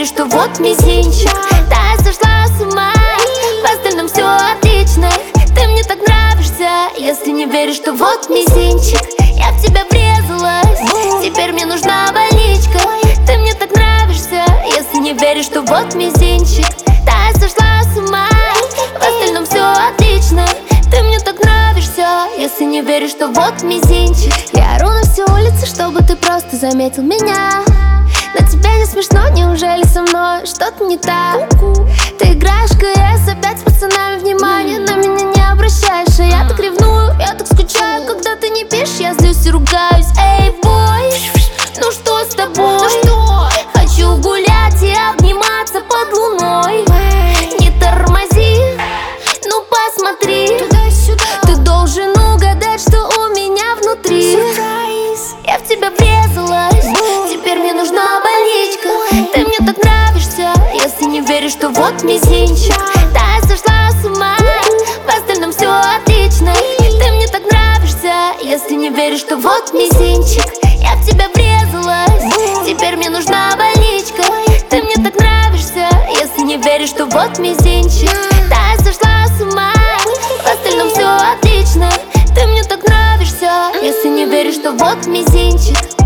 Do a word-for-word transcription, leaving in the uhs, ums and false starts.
веришь, что вот мизинчик. Да, я сошла с ума, в остальном все отлично. Ты мне так нравишься, если не веришь, что вот мизинчик. Я в тебя врезалась, теперь мне нужна больничка. Ты мне так нравишься, если не веришь, что вот мизинчик. Да, я сошла с ума, в остальном все отлично. Ты мне так нравишься, если не веришь, что вот мизинчик. Я ору на всю улицу, чтобы ты просто заметил меня. Но тебе не смешно, неужели со мной что-то не так? Ты играешь в КС опять с пацанами, внимание на меня не обращаешь. А я так ревную, я так скучаю, когда ты не пишешь, я злюсь и ругаюсь. Эй, бой, ну что с тобой? Ну что? Хочу гулять и обниматься под луной. Не тормози, ну посмотри. Ты должен угадать, что у меня внутри. Я в тебя врезалась, теперь мне нужна больничка. Ты мне так нравишься, если не веришь, что вот мизинчик. Да, я сошла с ума, в остальном все отлично. Ты мне так нравишься, если не веришь, что вот мизинчик. Я в тебя врезалась, теперь мне нужна больничка. Ты мне так нравишься, если не веришь, что вот мизинчик. Да, я сошла с ума, в остальном все отлично. Ты мне так нравишься, если не веришь, что вот мизинчик.